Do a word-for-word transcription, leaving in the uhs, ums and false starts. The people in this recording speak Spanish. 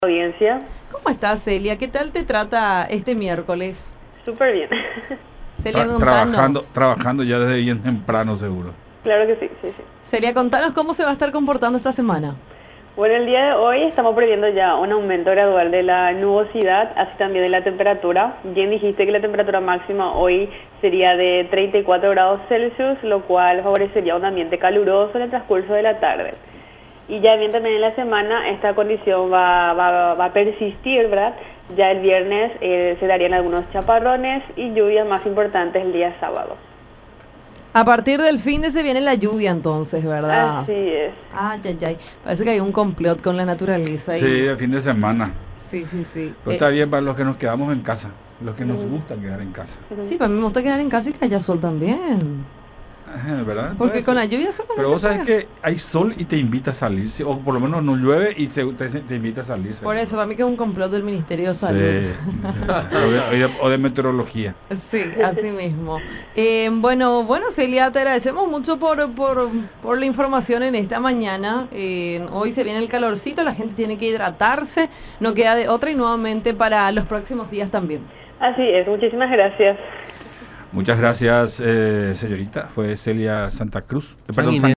Audiencia. ¿Cómo estás, Celia? ¿Qué tal te trata este miércoles? Súper bien. Celia, Tra- contanos. trabajando, trabajando ya desde bien temprano, seguro. Claro que sí, sí, sí. Celia, contanos cómo se va a estar comportando esta semana. Bueno, el día de hoy estamos previendo ya un aumento gradual de la nubosidad, así también de la temperatura. Bien dijiste que la temperatura máxima hoy sería de treinta y cuatro grados Celsius, lo cual favorecería un ambiente caluroso en el transcurso de la tarde. Y ya bien también en la semana esta condición va, va, va a persistir, ¿verdad? Ya el viernes eh, se darían algunos chaparrones y lluvias más importantes el día sábado. A partir del fin de se viene la lluvia entonces, ¿verdad? Así es. Ay, ay, ay. Parece que hay un complot con la naturaleza. Sí, Y... de fin de semana. sí, sí, sí. Pero Eh, está bien para los que nos quedamos en casa, los que nos Mm. gusta quedar en casa. sí, para mí me gusta quedar en casa y que haya sol también. Ajá, ¿verdad? Porque Puede con ser. la lluvia solo Pero no vos se sabes puede. que hay sol y te invita a salir, sí, o por lo menos no llueve y te, te, te invita a salir. Por seguro. eso, para mí que es un complot del Ministerio de Sí. Salud. o, de, o de- o de meteorología. Sí, así mismo. Eh, bueno, bueno, Celia, te agradecemos mucho por, por, por la información en esta mañana. Eh, hoy se viene el calorcito, la gente tiene que hidratarse, no queda de otra y nuevamente para los próximos días también. Así es, muchísimas gracias. Muchas gracias, eh, señorita. Fue Celia Santa Cruz. Eh, perdón, Sanguinetti.